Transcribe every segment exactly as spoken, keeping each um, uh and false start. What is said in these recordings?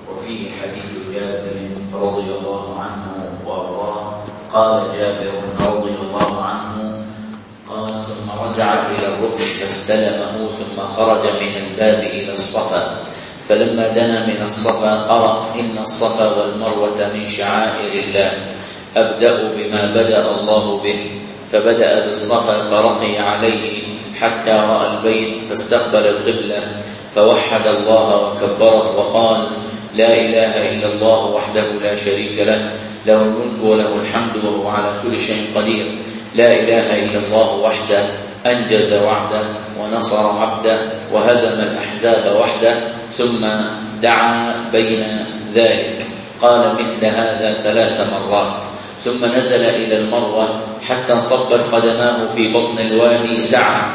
وفيه حديث جابر رضي الله عنه وأرضاه. قال جابر رضي الله عنه قال: ثم رجع إلى الركن فاستلمه ثم خرج من الباب إلى الصفا، فلما دنا من الصفا قرأ: إن الصفا والمروة من شعائر الله، أبدأ بما بدأ الله به. فبدأ بالصفا فرقي عليه حتى رأى البيت فاستقبل القبلة، فوحد الله وكبره وقال: لا إله إلا الله وحده لا شريك له، له الملك وله الحمد وهو على كل شيء قدير. لا إله إلا الله وحده أنجز وعده ونصر عبده وهزم الأحزاب وحده. ثم دعا بين ذلك، قال مثل هذا ثلاث مرات، ثم نزل إلى المروة حتى انصبت قدماه في بطن الوادي سعى،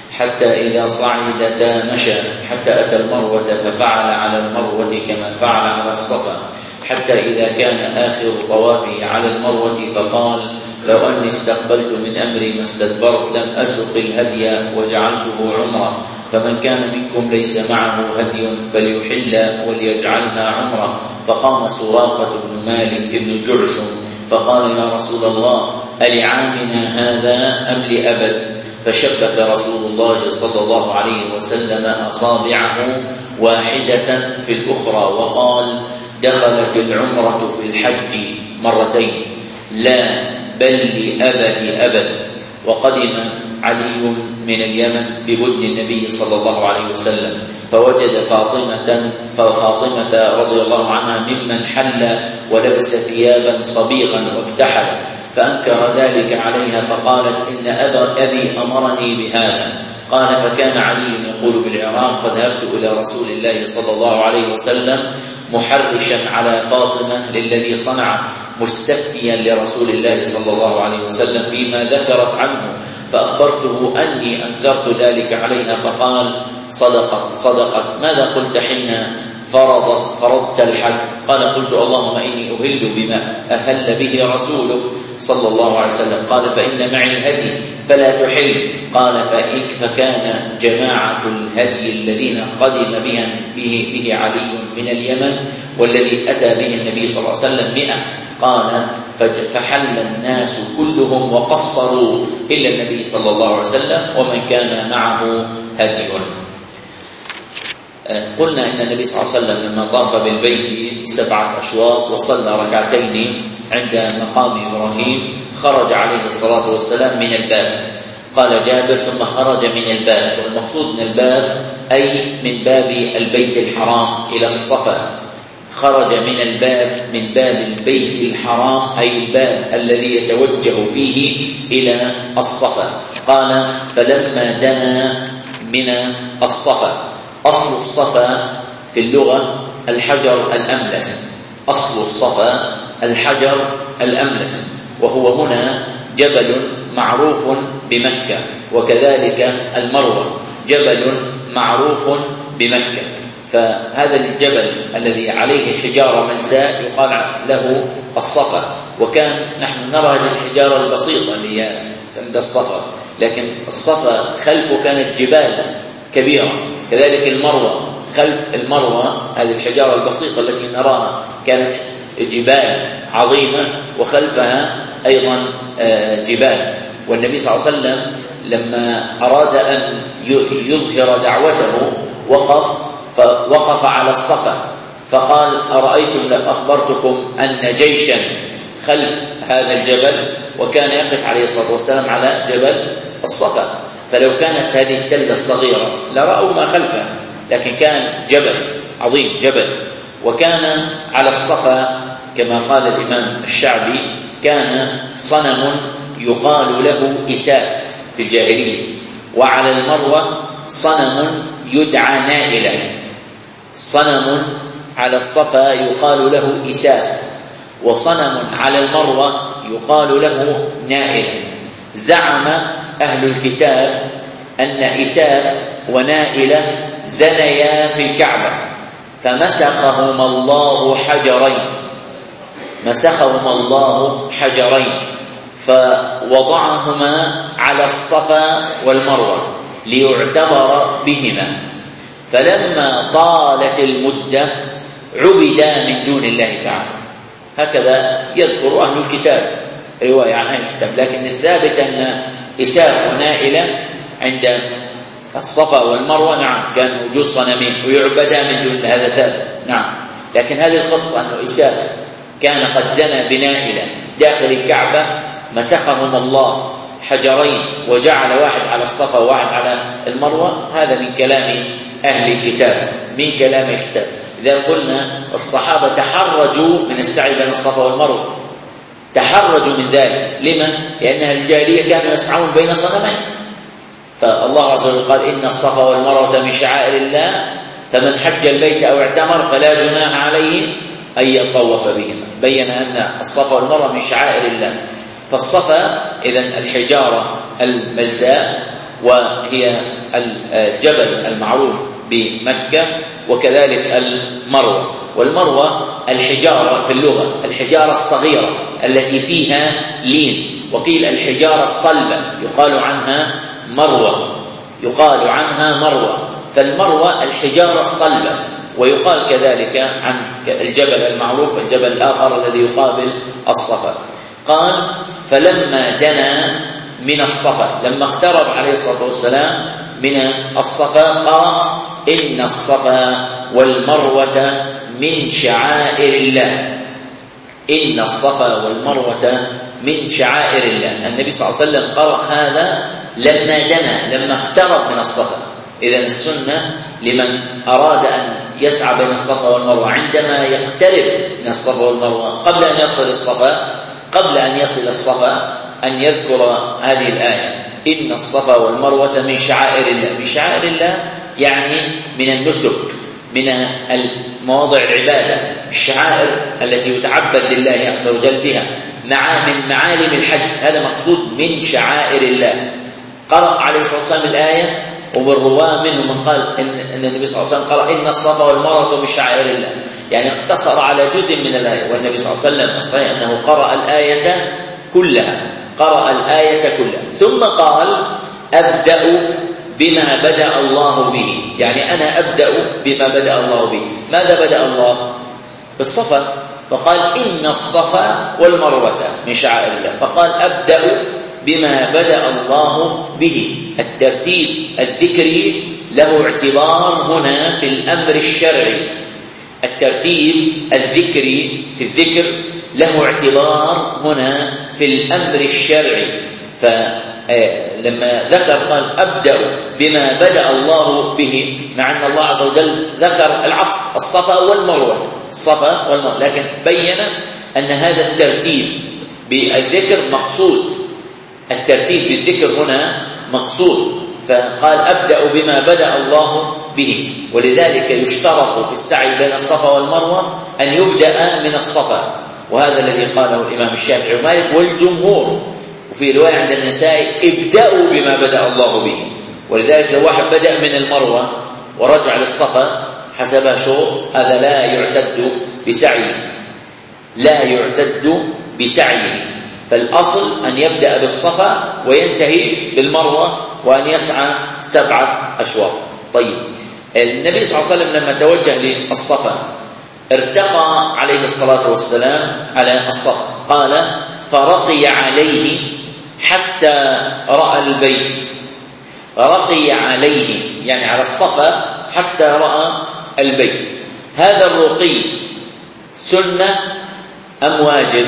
حتى إذا صعدتا مشى، حتى أتى المروة ففعل على المروة كما فعل على الصفا، حتى إذا كان آخر طوافه على المروة فقال: لو أني استقبلت من أمري ما استدبرت لم أسق الهدي وجعلته عمره، فمن كان منكم ليس معه هدي فليحل وليجعلها عمره. فقام سراقة بن مالك بن جعشم فقال: يا رسول الله، ألعامنا هذا أم لأبد؟ فشبك رسول الله صلى الله عليه وسلم أصابعه واحدة في الأخرى وقال: دخلت العمرة في الحج مرتين، لا بل لأبد أبد. وقدم علي من اليمن ببدن النبي صلى الله عليه وسلم فوجد فاطمة ففاطمة رضي الله عنها ممن حل ولبس ثيابا صبيغا واكتحل، فأنكر ذلك عليها فقالت: إن أبي أمرني بهذا. قال: فكان علي يقول بالعراق: فذهبت إلى رسول الله صلى الله عليه وسلم محرشا على فاطمة للذي صنعه، مستفتيا لرسول الله صلى الله عليه وسلم فيما ذكرت عنه، فأخبرته أني أنكرت ذلك عليها، فقال: صدقت صدقت. ماذا قلت حين فرضت فرضت الحج؟ قال: قلت: اللهم إني أهل بما أهل به رسولك صلى الله عليه وسلم. قال: فإن معي الهدي فلا تحل. قال: فإن فكان جماعة الهدي الذين قدم به, به, به علي من اليمن والذي أتى به النبي صلى الله عليه وسلم مئة. قال: فحل الناس كلهم وقصروا إلا النبي صلى الله عليه وسلم ومن كان معه هدي. قلنا إن النبي صلى الله عليه وسلم لما طاف بالبيت سبعة أشواط وصلى ركعتين عند مقام إبراهيم خرج عليه الصلاة والسلام من الباب. قال جابر: ثم خرج من الباب، والمقصود من الباب أي من باب البيت الحرام إلى الصفا. خرج من الباب من باب البيت الحرام أي الباب الذي يتوجه فيه إلى الصفا. قال: فلما دنا من الصفا. أصل الصفا في اللغة الحجر الأملس، أصل الصفا الحجر الأملس، وهو هنا جبل معروف بمكة، وكذلك المروة جبل معروف بمكة. فهذا الجبل الذي عليه حجارة ملساء يقال له الصفا، وكان نحن نرى هذه الحجارة البسيطة اللي هي عند الصفا، لكن الصفا خلفه كانت جبال كبيرة. كذلك المروة خلف المروة هذه الحجارة البسيطة التي نراها كانت جبال عظيمة وخلفها أيضا جبال. والنبي صلى الله عليه وسلم لما أراد أن يظهر دعوته وقف فوقف على الصفا فقال: أرأيتم لو أخبرتكم أن جيشا خلف هذا الجبل، وكان يقف عليه الصلاة والسلام على جبل الصفا، فلو كانت هذه التلة الصغيرة لرأوا ما خلفها، لكن كان جبل عظيم جبل. وكان على الصفا كما قال الإمام الشعبي كان صنم يقال له إساف في الجاهلية، وعلى المروة صنم يدعى نائلة. صنم على الصفا يقال له إساف، وصنم على المروة يقال له نائلة. زعم أهل الكتاب أن إساف ونائلة زنيا في الكعبة فمسخهما الله حجرين مسخهما الله حجرين فوضعهما على الصفا والمروة ليعتبر بهما. فلما طالت المدة عبدا من دون الله تعالى. هكذا يذكر أهل الكتاب رواية عن أهل الكتاب. لكن الثابت أن إساف ونائلة عند الصفا والمروة نعم كان وجود صنمين ويعبدا من دون الله، هذا ثابت نعم. لكن هذه القصة أنه إساف كان قد زنى بنائلة داخل الكعبة، مسخهم الله حجرين وجعل واحد على الصفا وواحد على المروة، هذا من كلام أهل الكتاب، من كلام الكتاب. إذا قلنا الصحابة تحرجوا من السعي بين الصفا والمروة، تحرجوا من ذلك. لما؟ لأن الجاهلية كانوا يسعون بين صنمين، فالله عز وجل قال إن الصفا والمروة من شعائر الله فمن حج البيت أو اعتمر فلا جناح عليه أن يطوف بهما. بين أن الصفا والمروة من شعائر الله. فالصفا إذن الحجارة الملساء، وهي الجبل المعروف بمكة، وكذلك المروة. والمروة الحجارة في اللغة الحجارة الصغيرة التي فيها لين، وقيل الحجارة الصلبة يقال عنها مروة، يقال عنها مروة. فالمروة الحجارة الصلبة، ويقال كذلك عن الجبل المعروف الجبل الآخر الذي يقابل الصفا. قال فلما دنا من الصفا، لما اقترب عليه الصلاة والسلام من الصفا قال إن الصفا والمروة من شعائر الله. إن الصفا والمروة من شعائر الله. النبي صلى الله عليه وسلم قرأ هذا لما دنا، لما اقترب من الصفا. إذن السنة لمن أراد أن يسعى بين الصفا والمروة عندما يقترب من الصفا والمروة قبل أن يصل الصفا قبل أن يصل الصفا أن يذكر هذه الآية إن الصفا والمروة من شعائر الله. من شعائر الله يعني من النسك، من المواضع العبادة، الشعائر التي يتعبد لله عز وجل بها، مع من معالم الحج، هذا مقصود من شعائر الله. قرأ عليه الصلاة والسلام الآية، وبالرواه منهم من قال إن النبي صلى الله عليه وسلم قرأ إن الصفا والمروة من شعائر الله، يعني اقتصر على جزء من الآية. والنبي صلى الله عليه وسلم الصحيح أنه قرأ الآية كلها، قرأ الآية كلها، ثم قال أبدأ بما بدأ الله به. يعني أنا أبدأ بما بدأ الله به. ماذا بدأ الله؟ بالصفا، فقال إن الصفا والمروة من شعائر الله، فقال أبدأ بما بدأ الله به. الترتيب الذكري له اعتبار هنا في الأمر الشرعي. الترتيب الذكري في الذكر له اعتبار هنا في الأمر الشرعي. فلما ذكر قال أبدأ بما بدأ الله به، مع أن الله عز وجل ذكر العطف الصفا والمروة، الصفا والمروة، لكن بين أن هذا الترتيب بالذكر مقصود، الترتيب بالذكر هنا مقصود. فقال أبدأ بما بدأ الله به. ولذلك يشترط في السعي بين الصفا والمروة أن يبدأ من الصفا، وهذا الذي قاله الإمام الشافعي ومالك والجمهور. وفي رواية عند النسائي ابدأوا بما بدأ الله به. ولذلك لو واحد بدأ من المروة ورجع للصفا حسب شوط، هذا لا يعتد بسعيه، لا يعتد بسعيه. فالأصل أن يبدأ بالصفا وينتهي بالمروة، وأن يسعى سبعة أشواط. طيب، النبي صلى الله عليه وسلم لما توجه للصفا ارتقى عليه الصلاة والسلام على الصفا. قال فرقي عليه حتى رأى البيت. رقي عليه يعني على الصفا حتى رأى البيت. هذا الرقي سنة أم واجب؟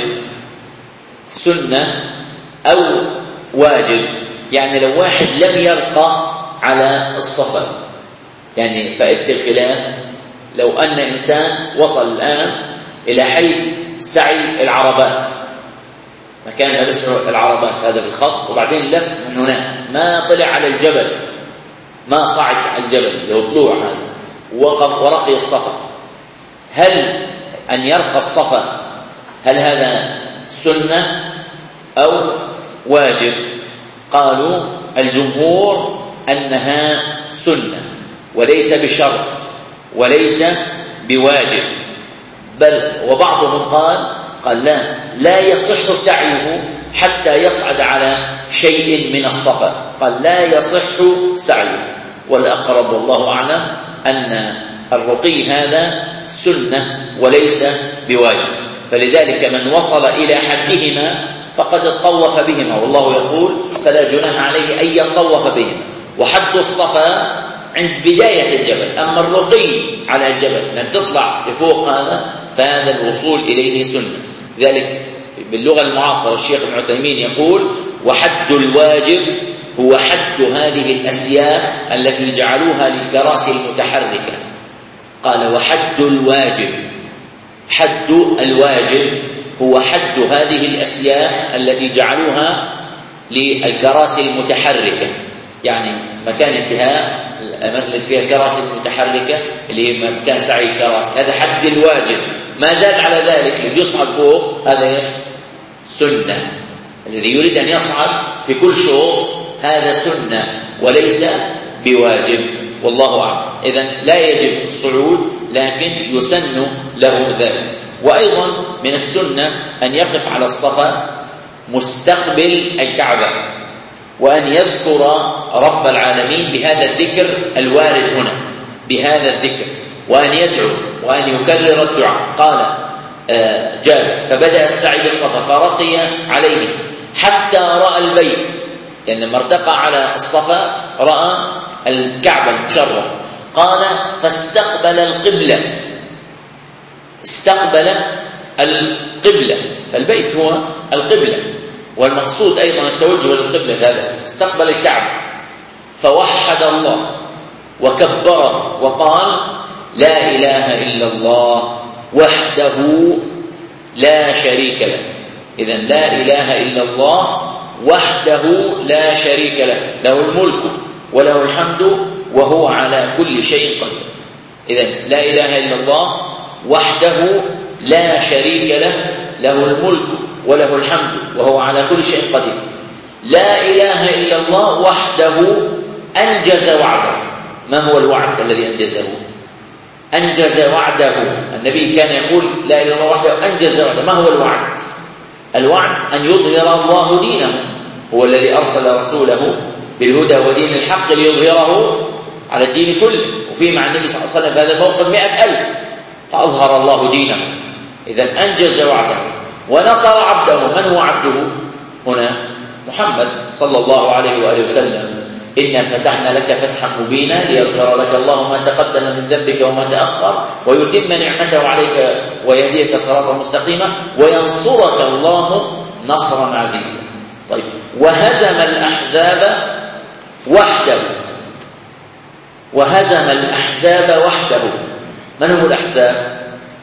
سنة أو واجب. يعني لو واحد لم يرقى على الصفا، يعني فائدة الخلاف لو أن إنسان وصل الآن إلى حيث سعي العربات، مكان بسعوا العربات هذا في الخط، وبعدين لف من هناك، ما طلع على الجبل، ما صعد على الجبل اللي هو طلوع هذا، وقف ورقي الصفا، هل أن يرقى الصفا هل هذا سنة أو واجب؟ قالوا الجمهور أنها سنة وليس بشرط وليس بواجب، بل وبعضهم قال قال لا لا يصح سعيه حتى يصعد على شيء من الصفا، قال لا يصح سعيه. والأقرب والله أعلم أن الرقي هذا سنة وليس بواجب. فلذلك من وصل إلى حدهما فقد طوف بهما، والله يقول فلا جناح عليه أن يطوف بهما. وحد الصفا عند بداية الجبل، أما الرقي على الجبل أن تطلع لفوق هذا فهذا الوصول إليه سنة. ذلك باللغة المعاصرة الشيخ ابن عثيمين يقول وحد الواجب هو حد هذه الأسياخ التي جعلوها للكراسي المتحركة. قال وحد الواجب، حد الواجب هو حد هذه الأسياخ التي جعلوها للكراسي المتحركة، يعني مكان انتهاء الأماكن اللي فيها الكراسي المتحركة اللي هي مكان سعي الكراسي، هذا حد الواجب. ما زاد على ذلك اللي يصعد فوق هذا ايش؟ سنة. الذي يريد أن يصعد في كل شوط هذا سنة وليس بواجب، والله أعلم. إذن لا يجب الصعود لكن يسن له ذلك. وأيضا من السنة أن يقف على الصفا مستقبل الكعبة، وأن يذكر رب العالمين بهذا الذكر الوارد هنا، بهذا الذكر، وأن يدعو وأن يكرر الدعاء. قال جابر فبدأ السعي بالصفا فرقي عليه حتى رأى البيت، لأن يعني لما ارتقى على الصفا رأى الكعبة المشرفة. قال فاستقبل القبلة، استقبل القبلة، فالبيت هو القبلة، والمقصود أيضا التوجه للقبلة. هذا استقبل الكعبة فوحد الله وكبره وقال لا إله إلا الله وحده لا شريك له. إذن لا إله إلا الله وحده لا شريك له، له الملك وله الحمد وهو على كل شيء قدير. إذن لا إله إلا الله وحده لا شريك له، له الملك وله الحمد وهو على كل شيء قدير. لا إله إلا الله وحده أنجز وعده. ما هو الوعد الذي أنجزه؟ أنجز وعده. النبي كان يقول لا إله إلا الله وحده أنجز وعده. ما هو الوعد؟ الوعد أن يظهر الله دينه، هو الذي أرسل رسوله بالهدى ودين الحق ليظهره على الدين كله. وفي مع النبي صلى الله عليه وسلم هذا الموقف مئة ألف فأظهر الله دينه. إذن أنجز وعده ونصر عبده. من هو عبده هنا؟ محمد صلى الله عليه وآله وسلم. إنا فتحنا لك فتحا مبينا ليغفر لك الله ما تقدم من ذنبك وما تأخر ويتم نعمته عليك ويهديك صراطا مستقيما وينصرك الله نصرا عزيزا. طيب وهزم الأحزاب وحده، وهزم الأحزاب وحده. من هم الأحزاب؟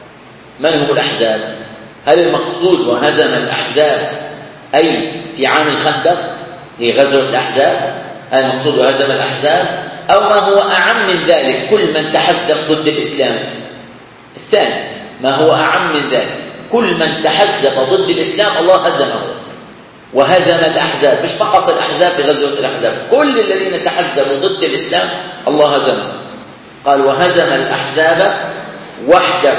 من هم الأحزاب؟ هل المقصود وهزم الأحزاب أي في عام الخندق هي غزوة الأحزاب؟ هذا المقصود وهزم الأحزاب، أو ما هو أعم من ذلك كل من تحزب ضد الإسلام؟ الثاني ما هو أعم من ذلك كل من تحزب ضد الإسلام الله هزمه وهزم الأحزاب. مش فقط الأحزاب في غزوة الأحزاب، كل الذين تحزبوا ضد الإسلام الله هزمه. قال وهزم الأحزاب وحده.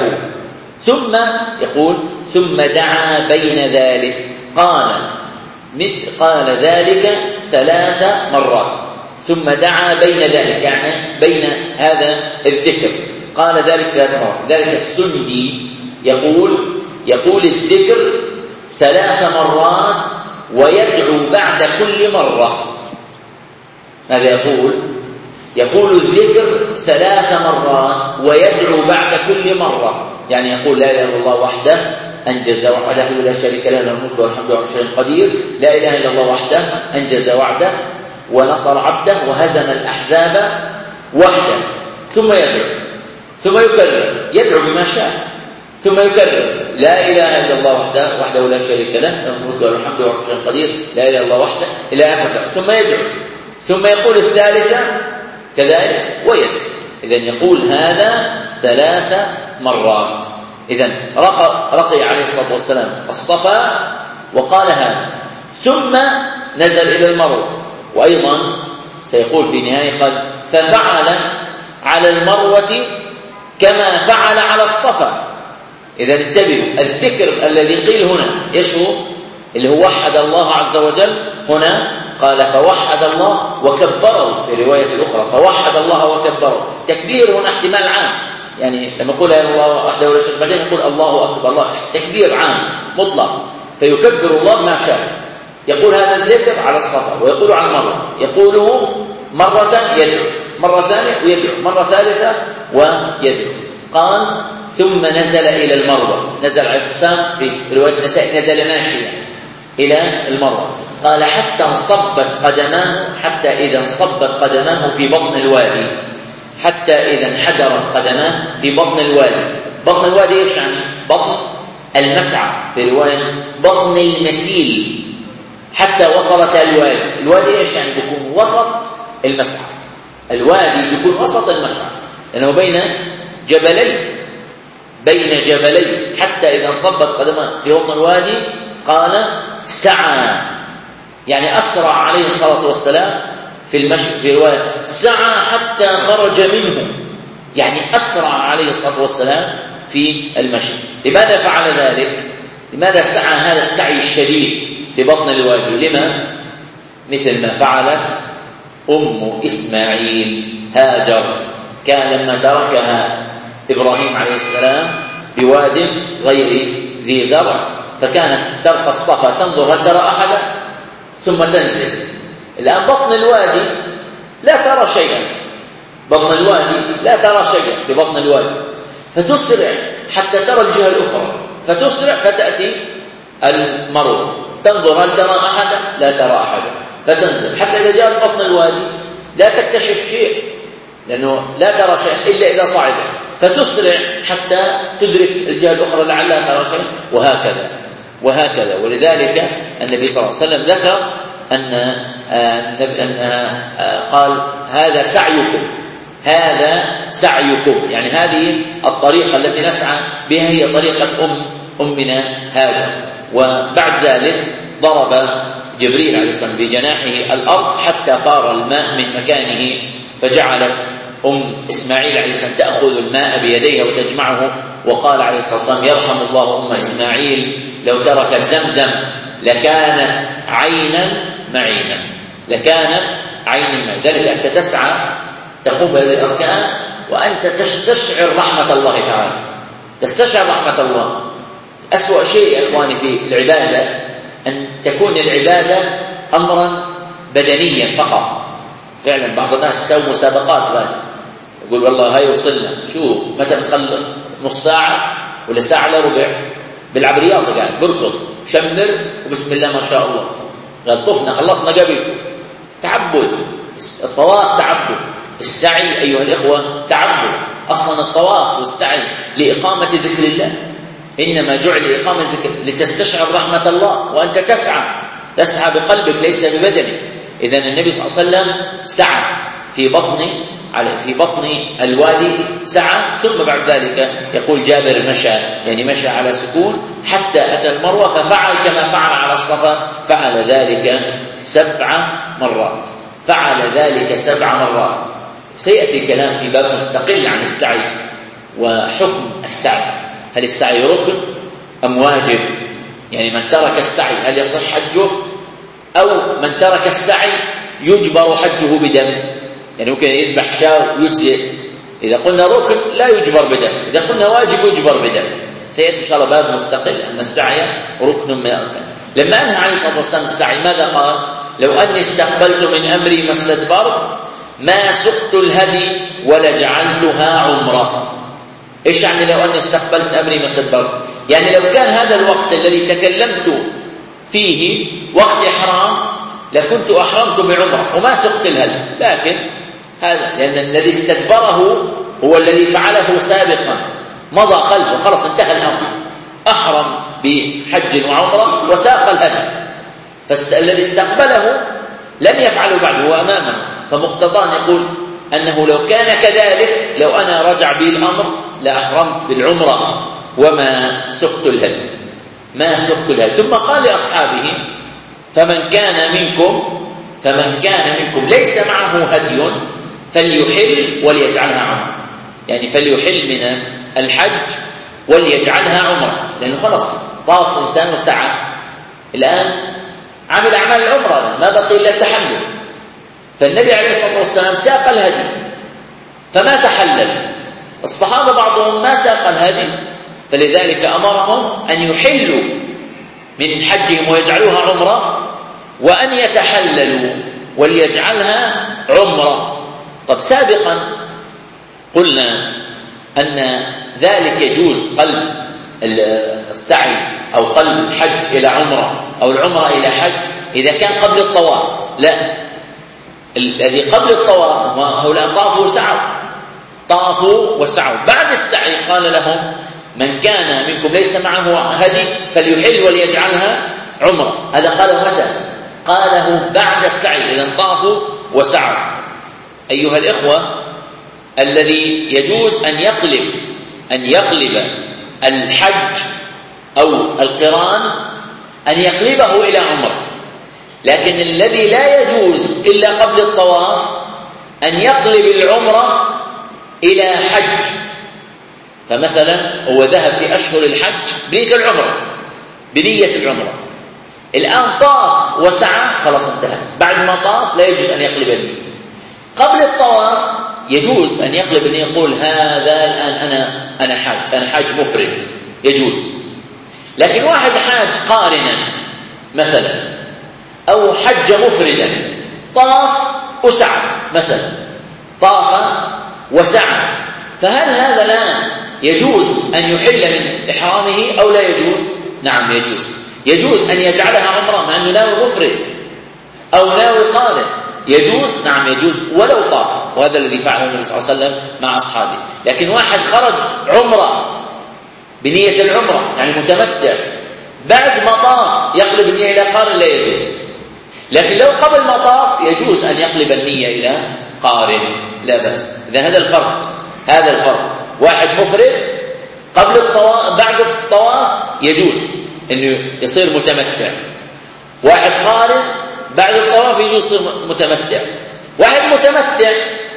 ثم يقول ثم دعا بين ذلك. قال مثل قال ذلك ثلاث مرات. ثم دعا بين ذلك يعني بين هذا الذكر قال ذلك ثلاث مرات. ذلك السندي يقول يقول الذكر ثلاث مرات ويدعو بعد كل مرة. ماذا يقول؟ يقول الذكر ثلاث مرات ويدعو بعد كل مرة، يعني يقول لا إله إلا الله وحده أنجز وعده لا شريك له له الملك والحمد على كل شيء قدير. لا إله إلا الله وحده أنجز وعده ونصر عبده وهزم الأحزاب وحده. ثم يدعو ثم يكرر، يدعو بما شاء، ثم يكرر لا إله إلا الله وحده وحده لا شريك له له الملك والحمد على كل شيء قدير. لا إله إلا الله وحده إلى آخر. ثم يدعو ثم يقول الثالثة كذلك ويدعو. إذن يقول هذا ثلاث مرات. إذن رقى, رقي عليه الصلاة والسلام الصفا وقال هذا، ثم نزل إلى المروة. وأيضا سيقول في نهاية قال ففعل على المروة كما فعل على الصفا. إذن انتبهوا، الذكر الذي قيل هنا يشهر اللي هو وحد الله عز وجل. هنا قال فوحد الله وكبره، في رواية الأخرى فوحد الله وكبره. تكبير هنا احتمال عام، يعني لما يقول يا الله وحده ولا شريك بعدين يقول الله أكبر، الله تكبير عام مطلق، فيكبر الله ما شاء. يقول هذا الذكر على الصفا ويقول على المروة، يقوله مرة يدعو، مرة ثانية ويدعو، مرة ثالثة ويدعو. قال ثم نزل إلى المروة، نزل عليه الصلاة والسلام في رواية نسائي نزل ماشيا إلى المروة. قال حتى انصبت قدماه، حتى إذا انصبت قدماه في بطن الوادي، حتى إذا انحدرت قدماه في بطن الوادي. بطن الوادي إيش يعني؟ بطن المسعى، في رواية بطن المسيل، حتى وصلت الوادي. الوادي إيش يعني؟ بيكون وسط المسعى، الوادي بيكون وسط المسعى لأنه بين جبلين، بين جبلين. حتى إذا انصبت قدماه في بطن الوادي قال سعى، يعني أسرع عليه الصلاة والسلام في المشي، في رواية سعى حتى خرج منه، يعني أسرع عليه الصلاة والسلام في المشي. لماذا فعل ذلك؟ لماذا سعى هذا السعي الشديد في بطن الوادي؟ لما؟ مثل ما فعلت أم إسماعيل هاجر، كان لما تركها إبراهيم عليه السلام بواد غير ذي زرع، فكانت ترقى الصفا تنظر هل ترى أحدا ثم تنزل. الآن بطن الوادي لا ترى شيئا، بطن الوادي لا ترى شيئا في بطن الوادي، فتسرع حتى ترى الجهة الأخرى، فتسرع فتأتي المروة تنظر هل ترى أحدا، لا ترى أحدا، فتنزل حتى إذا جاءت بطن الوادي لا تكتشف شيء لأنه لا ترى شيء إلا إذا صعدت، فتسرع حتى تدرك الجهة الأخرى لعلها ترى شيء، وهكذا وهكذا. ولذلك النبي صلى الله عليه وسلم ذكر أن أنها قال هذا سعيكم، هذا سعيكم، يعني هذه الطريقة التي نسعى بها هي طريقة أم أمنا هاجر. وبعد ذلك ضرب جبريل عليه السلام بجناحه الأرض حتى فار الماء من مكانه، فجعلت أم إسماعيل عليه السلام تأخذ الماء بيديها وتجمعه، وقال عليه الصلاة والسلام يرحم الله أم إسماعيل لو تركت زمزم لكانت عينا معينا، لكانت عينا معينا. ذلك أنت تسعى تقوم بهذه الأركان وأنت تستشعر رحمة الله تعالى، تستشعر رحمة الله. أسوأ شيء يا إخواني في العبادة أن تكون العبادة أمرا بدنيا فقط. فعلا بعض الناس يسوي مسابقات بقى. يقول والله هاي وصلنا، شو متى بتخلص؟ نص ساعة ولا ساعة إلا ربع، بيلعب رياضة قاعد بركض شمر وبسم الله ما شاء الله، قال طفنا خلصنا قبل. تعبد، الطواف تعبد، السعي أيها الإخوة تعبد. أصلا الطواف والسعي لإقامة ذكر الله، إنما جعل لإقامة ذكر لتستشعر رحمة الله، وأنت تسعى تسعى بقلبك ليس ببدنك. إذن النبي صلى الله عليه وسلم سعى في بطن على في بطن الوادي سعى، ثم بعد ذلك يقول جابر مشى، يعني مشى على سكون حتى أتى المروة، ففعل كما فعل على الصفا، فعل ذلك سبع مرات، فعل ذلك سبع مرات. سيأتي الكلام في باب مستقل عن السعي وحكم السعي، هل السعي ركن أم واجب؟ يعني من ترك السعي هل يصح حجه، أو من ترك السعي يجبر حجه بدم؟ يعني ممكن يذبح شاة ويجزئ. إذا قلنا ركن لا يجبر بدم، إذا قلنا واجب يجبر بدم. سيأتي إن شاء الله باب مستقل أن السعي ركن من الأركان. لما أنهى عليه الصلاة والسلام السعي ماذا قال؟ لو أني استقبلت من أمري ما استدبرت ما سقت الهدي ولجعلتها عمرة. إيش يعني لو أني استقبلت أمري ما استدبرت؟ يعني لو كان هذا الوقت الذي تكلمت فيه وقت إحرام لكنت أحرمت بعمرة وما سقت الهدي، لكن هذا لأن الذي استدبره هو الذي فعله سابقا، مضى خلفه، خلص انتهى الأمر، أحرم بحج وعمرة وساق الهدي، فالذي استقبله لم يفعله بعد، هو أمامه، فمقتضاه يقول أنه لو كان كذلك لو أنا رجع به الأمر لأحرمت بالعمرة وما سقت الهدي، ما سقت الهدي. ثم قال لأصحابه فمن كان منكم فمن كان منكم ليس معه هدي فليحل وليجعلها عمرة، يعني فليحل من الحج وليجعلها عمرة، لأنه خلص طاف الإنسان وسعى، الآن عمل أعمال العمرة ما بقي إلا التحلل. فالنبي عليه الصلاة والسلام ساق الهدي فما تحلل، الصحابة بعضهم ما ساق الهدي، فلذلك أمرهم أن يحلوا من حجهم ويجعلوها عمرة، وأن يتحللوا وليجعلها عمرة. طب سابقا قلنا أن ذلك يجوز قلب السعي أو قلب الحج إلى عمرة أو العمرة إلى حج إذا كان قبل الطواف. لا، الذي قبل الطواف هؤلاء طافوا وسعوا، طافوا وسعوا. بعد السعي قال لهم من كان منكم ليس معه هدي فليحل وليجعلها عمرة. هذا قاله متى؟ قاله بعد السعي، إذن طافوا وسعوا. أيها الإخوة، الذي يجوز أن يقلب أن يقلب الحج أو القران أن يقلبه إلى عمرة، لكن الذي لا يجوز إلا قبل الطواف أن يقلب العمرة إلى حج. فمثلا هو ذهب في أشهر الحج بنية العمرة بنية العمرة الآن طاف وسعى، خلاص انتهى. بعد ما طاف لا يجوز أن يقلب النية. قبل الطواف يجوز أن يقلب النية، يقول هذا الآن أنا أنا حاج أنا حاج مفرد، يجوز. لكن واحد حاج قارنا مثلا أو حج مفردا، طاف وسعى مثلا، طاف وسعى، فهل هذا الآن يجوز أن يحل من إحرامه أو لا يجوز؟ نعم يجوز. يجوز أن يجعلها عمرة مع أنه ناوي مفرد أو ناوي قارن، يجوز. نعم يجوز ولو طاف، وهذا الذي فعله النبي صلى الله عليه وسلم مع أصحابه. لكن واحد خرج عمرة بنية العمرة يعني متمتع، بعد ما طاف يقلب النية إلى قارن لا يجوز. لكن لو قبل ما طاف يجوز أن يقلب النية إلى قارن، لا بأس. إذن هذا الفرق، هذا الفرق. واحد مفرد قبل الطواف، بعد الطواف يجوز أنه يصير متمتع. واحد قارن بعد الطواف يجوز يصير متمتع. واحد متمتع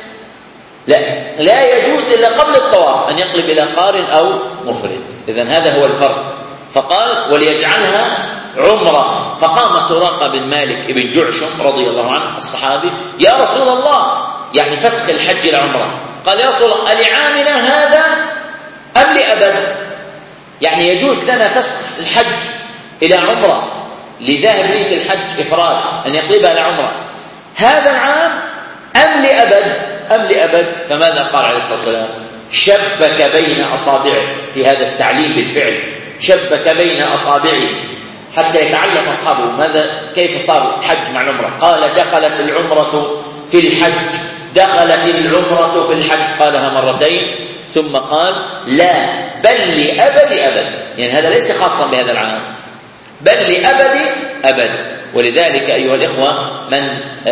لا لا يجوز إلا قبل الطواف أن يقلب إلى قارن أو مفرد. إذن هذا هو الفرق. فقال وليجعلها عمرة. فقام سراقة بن مالك بن جعشم رضي الله عنه الصحابي: يا رسول الله، يعني فسخ الحج إلى عمرة. قال: يا رسول الله، ألعامنا هذا أم لأبد؟ يعني يجوز لنا فسخ الحج إلى عمرة لذاهب نية الحج إفراد أن يقلبها إلى عمرة هذا العام أم لأبد؟ أم لأبد؟ فماذا قال عليه الصلاة والسلام؟ شبك بين أصابعه في هذا التعليم بالفعل، شبك بين أصابعه حتى يتعلم أصحابه ماذا كيف صار الحج مع العمرة. قال: دخلت العمرة في الحج، دخلت العمرة في الحج، قالها مرتين. ثم قال: لا بل لأبد أبد، يعني هذا ليس خاصا بهذا العام، بل لأبد أبد. ولذلك أيها الإخوة، من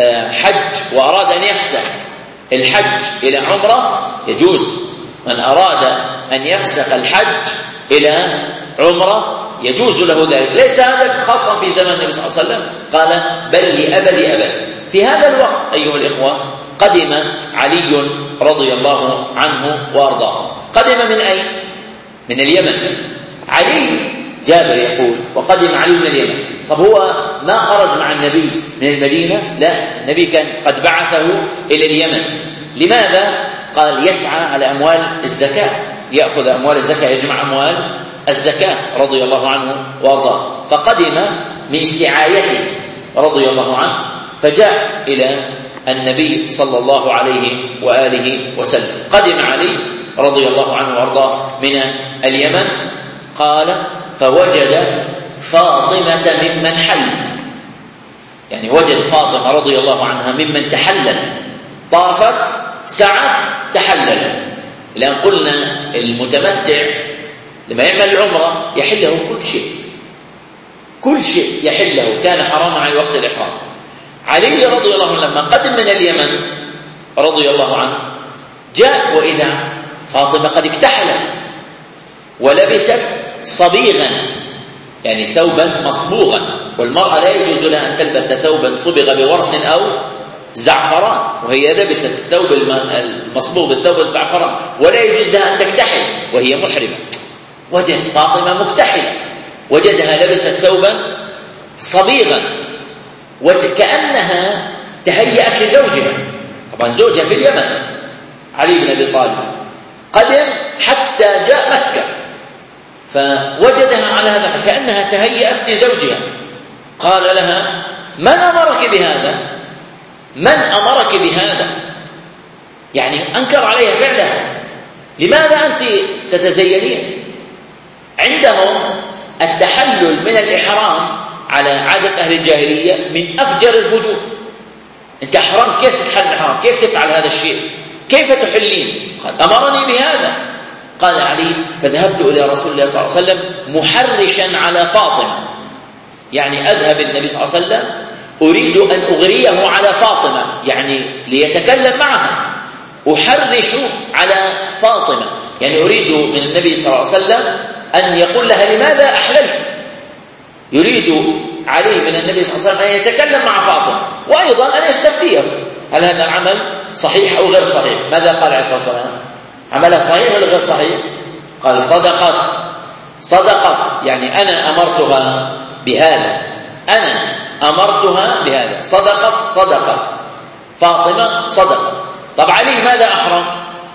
حج وأراد أن يفسخ الحج إلى عمرة يجوز. من أراد أن يفسخ الحج إلى عمرة يجوز له ذلك، ليس هذا خاصا في زمن النبي صلى الله عليه وسلم. قال: بل لأبد أبد. في هذا الوقت أيها الإخوة قدم علي رضي الله عنه وأرضاه. قدم من أين؟ من اليمن. علي جابر يقول: وقدم علي من اليمن. طب هو ما خرج مع النبي من المدينة؟ لا، النبي كان قد بعثه إلى اليمن. لماذا؟ قال: يسعى على أموال الزكاة، يأخذ أموال الزكاة، يجمع أموال الزكاة رضي الله عنه وأرضاه. فقدم من سعايته رضي الله عنه، فجاء إلى النبي صلى الله عليه وآله وسلم. قدم علي رضي الله عنه وأرضاه من اليمن. قال: فوجد فاطمة ممن حل، يعني وجد فاطمة رضي الله عنها ممن تحلل، طافت سعت تحلل. لأن قلنا المتمتع لما يعمل العمرة يحله كل شيء، كل شيء يحله، كان حراما على وقت الإحرام. علي رضي الله عنه لما قدم من اليمن رضي الله عنه جاء وإذا فاطمة قد اكتحلت ولبست صبيغا، يعني ثوبا مصبوغا، والمرأة لا يجوز لها أن تلبس ثوبا صبغ بورس أو زعفران، وهي لبست الثوب المصبوغ بالثوب الزعفران، ولا يجوز لها أن تكتحل وهي محرمة. وجد فاطمة مكتحلة، وجدها لبست ثوبا صبيغا وكأنها تهيأت لزوجها. طبعا زوجها في اليمن علي بن أبي طالب، قدم حتى جاء مكة، فوجدها على هذا كأنها تهيأت لزوجها. قال لها: من أمرك بهذا؟ من أمرك بهذا؟ يعني أنكر عليها فعلها. لماذا أنت تتزينين؟ عندهم التحلل من الإحرام على عادة أهل الجاهلية من أفجر الفجور. أنت أحرمت، كيف تتحل الإحرام؟ كيف تفعل هذا الشيء؟ كيف تحلين؟ قال: أمرني بهذا. قال علي: فذهبت إلى رسول الله صلى الله عليه وسلم محرشا على فاطمة، يعني أذهب النبي صلى الله عليه وسلم أريد أن أغريه على فاطمة، يعني ليتكلم معها. أحرش على فاطمة يعني أريد من النبي صلى الله عليه وسلم أن يقول لها: لماذا أحللت؟ يريد علي من النبي صلى الله عليه وسلم أن يتكلم مع فاطمة، وأيضا أن يستفتيه هل هذا العمل صحيح أو غير صحيح. ماذا قال عليه الصلاة والسلام؟ عملها صحيح ولا غير صحيح؟ قال: صدقت صدقت، يعني أنا أمرتها بهذا، أنا أمرتها بهذا. صدقت صدقت فاطمة صدقت. طب علي ماذا أحرم؟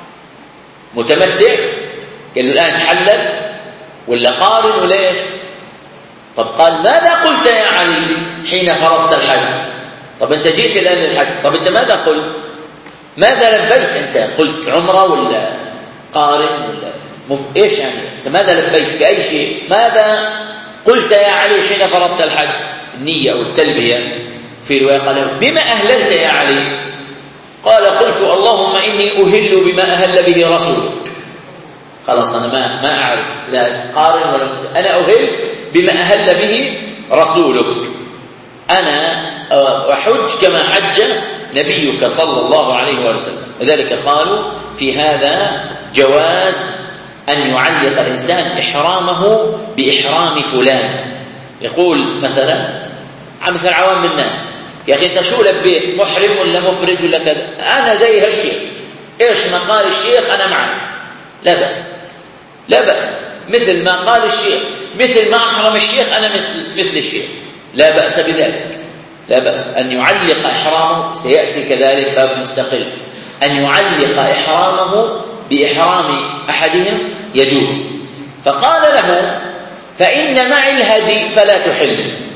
متمتع؟ قال له الآن حلل ولا قارن ولا ايش؟ طب قال: ماذا قلت يا علي حين فرضت الحج؟ طب أنت جئت الآن للحج، طب أنت ماذا قلت؟ ماذا لبيت؟ أنت قلت عمرة ولا قارن ولا مف... إيش يعني؟ أنت ماذا لبيت بأي شيء؟ ماذا قلت يا علي حين فرضت الحج؟ النية أو التلبية. في رواية قال: بما أهللت يا علي؟ قال: قلت اللهم إني أهل بما أهل به رسولك. خلاص أنا ما ما أعرف لا قارن ولا مت... أنا أهل بما أهل به رسولك، أنا أحج كما حج نبيك صلى الله عليه وسلم. لذلك قالوا في هذا جواز أن يعلق الإنسان إحرامه بإحرام فلان. يقول مثلا مثل عوام الناس: يا أخي أنت شو لبيت، محرم ولا مفرد ولا كذا؟ أنا زي هالشيخ، إيش ما قال الشيخ أنا معه، لا بأس لا بأس، مثل ما قال الشيخ، مثل ما أحرم الشيخ أنا مثل مثل الشيخ، لا بأس بذلك، لا بأس أن يعلق إحرامه. سيأتي كذلك باب مستقل، أن يعلق إحرامه بإحرام أحدهم يجوز. فقال له: فإن معي الهدي فلا تحل.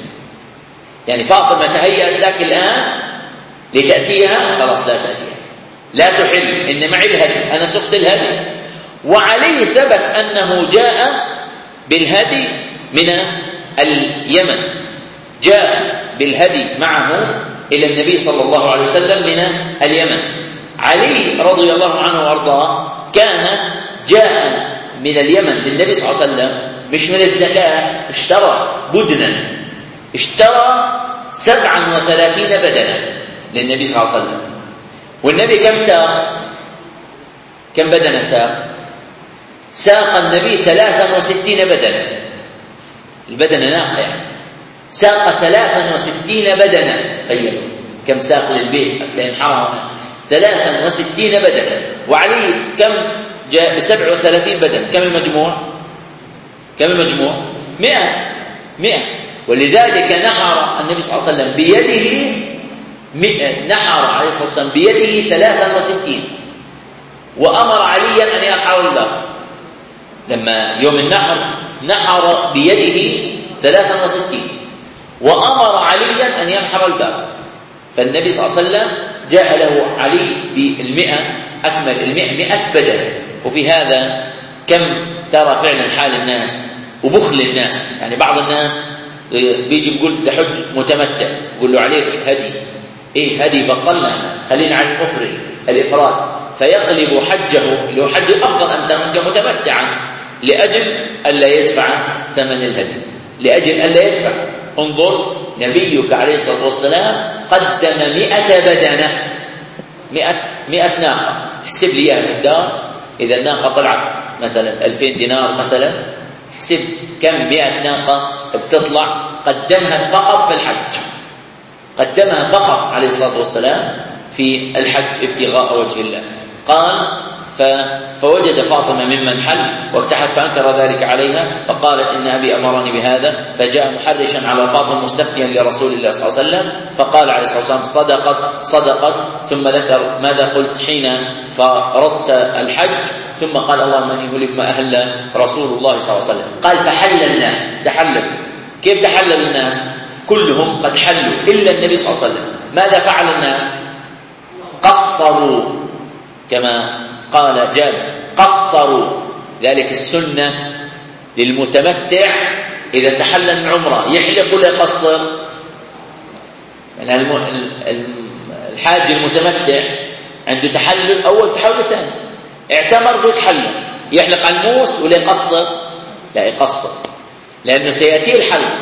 يعني فاطمة تهيأت لك الآن لتأتيها، خلاص لا تأتيها، لا تحل، إن معي الهدي، أنا سقت الهدي. وعليه ثبت أنه جاء بالهدي من اليمن، جاء بالهدي معه إلى النبي صلى الله عليه وسلم من اليمن. علي رضي الله عنه وارضاه كان جاء من اليمن للنبي صلى الله عليه وسلم مش من الزكاة، اشترى بدنا، اشترى سبعا وثلاثين بدنا للنبي صلى الله عليه وسلم. والنبي كم ساق؟ كم بدنا ساق؟ ساق النبي ثلاثا وستين بدنا، البدن ناقة يعني، ساق ثلاثا وستين بدنا. تخيلوا كم ساق للبيت حتى ينحرم، ثلاثا وستين بدنا. وعلي كم جاء؟ بسبع وثلاثين بدنا. كم المجموع؟ كم المجموع؟ مئة مئة. ولذلك نحر النبي صلى الله عليه وسلم بيده مئة، نحر عليه الصلاة والسلام بيده ثلاثا وستين، وأمر عليا أن ينحر الباقي. لما يوم النحر نحر بيده ثلاثا وستين وأمر عليا أن ينحر الباقي. فالنبي صلى الله عليه وسلم جاء له علي بالمئة، أكمل المئة، مئة بدن. وفي هذا كم ترى فعلا حال الناس وبخل الناس. يعني بعض الناس بيجي بيقول ده حج متمتع، يقول له عليك هدي، ايه هدي بطلنا، خلينا على المفرد الإفراد، فيقلب حجه اللي هو حج الأفضل أن تكون متمتعا لأجل ألا يدفع ثمن الهدي، لأجل ألا يدفع. انظر نبيك عليه الصلاة والسلام قدم مئة بدنة، مئة, مئة ناقة. احسب لي إياها في الدار، إذا الناقة طلعت مثلا ألفين دينار مثلا، احسب كم مئة ناقة بتطلع. قدمها فقط في الحج، قدمها فقط عليه الصلاة والسلام في الحج ابتغاء وجه الله. قال فوجد فاطمة ممن حل واكتحت فأنكر ذلك عليها، فقالت إن أبي أمرني بهذا، فجاء محرشا على فاطمة مستفتيا لرسول الله صلى الله عليه وسلم، فقال عليه الصلاة والسلام صدقت صدقت، ثم ذكر ماذا قلت حين فرضت الحج، ثم قال اللهم اني هلم ما اهل رسول الله صلى الله عليه وسلم. قال فحل الناس، تحللوا. كيف تحلل الناس؟ كلهم قد حلوا الا النبي صلى الله عليه وسلم. ماذا فعل الناس؟ قصروا كما قال جابر، قصروا. ذلك السنه للمتمتع اذا تحلل من عمره يحلق ولا يقصر؟ يعني الحاج المتمتع عنده تحلل اول تحلل ثاني، اعتمر ويتحلل، يحلق على الموس ولا يقصر؟ لا يقصر، لانه سياتيه الحلق،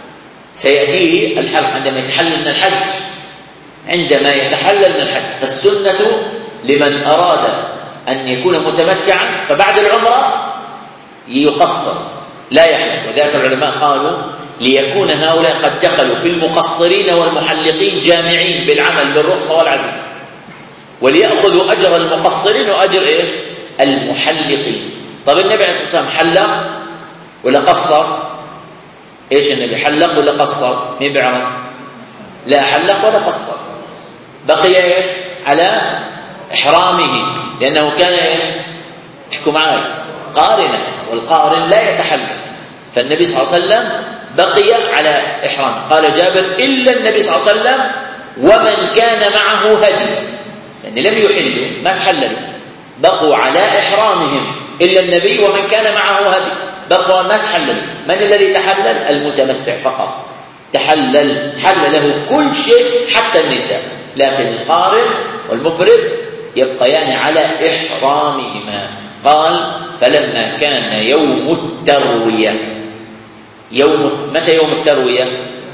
سياتيه الحلق عندما يتحلل من الحج، عندما يتحلل من الحج. فالسنه لمن اراد ان يكون متمتعا فبعد العمره يقصر لا يحلق. وذلك العلماء قالوا ليكون هؤلاء قد دخلوا في المقصرين والمحلقين جامعين بالعمل بالرخصه والعزيمه، وليأخذوا أجر المقصرين وأجر إيش؟ المحلقين. طب النبي عليه الصلاة والسلام حلق ولا قصر؟ إيش النبي حلق ولا قصر؟ مين بيعرف؟ لا حلق ولا قصر، بقي إيش؟ على إحرامه، لأنه كان إيش؟ احكوا معي قارنا، والقارن لا يتحلل. فالنبي صلى الله عليه وسلم بقي على إحرامه. قال جابر إلا النبي صلى الله عليه وسلم ومن كان معه هدي، يعني لم يحلوا ما تحللوا، بقوا على إحرامهم إلا النبي ومن كان معه هدي، بقوا ما تحللوا. من الذي تحلل؟ المتمتع فقط تحلل، حل له كل شيء حتى النساء، لكن القارن والمفرد يبقيان على إحرامهما. قال فلما كان يوم التروية، يوم متى يوم التروية؟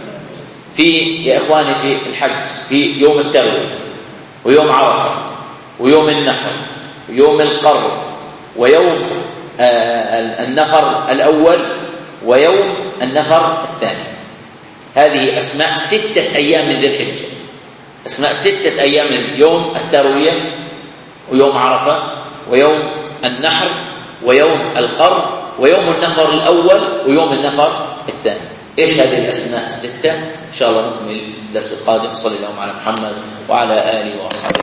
في يا إخواني في الحج في يوم التروية ويوم عرفة ويوم النحر ويوم القر ويوم آه النفر الأول ويوم النفر الثاني. هذه أسماء ستة أيام من ذي الحجة، أسماء ستة أيام من يوم التروية ويوم عرفة ويوم النحر ويوم القر ويوم النفر الأول ويوم النفر الثاني. إيش هذه الأسماء الستة؟ إن شاء الله نكمل الدرس القادم. صلى الله على محمد وعلى آله وأصحابه.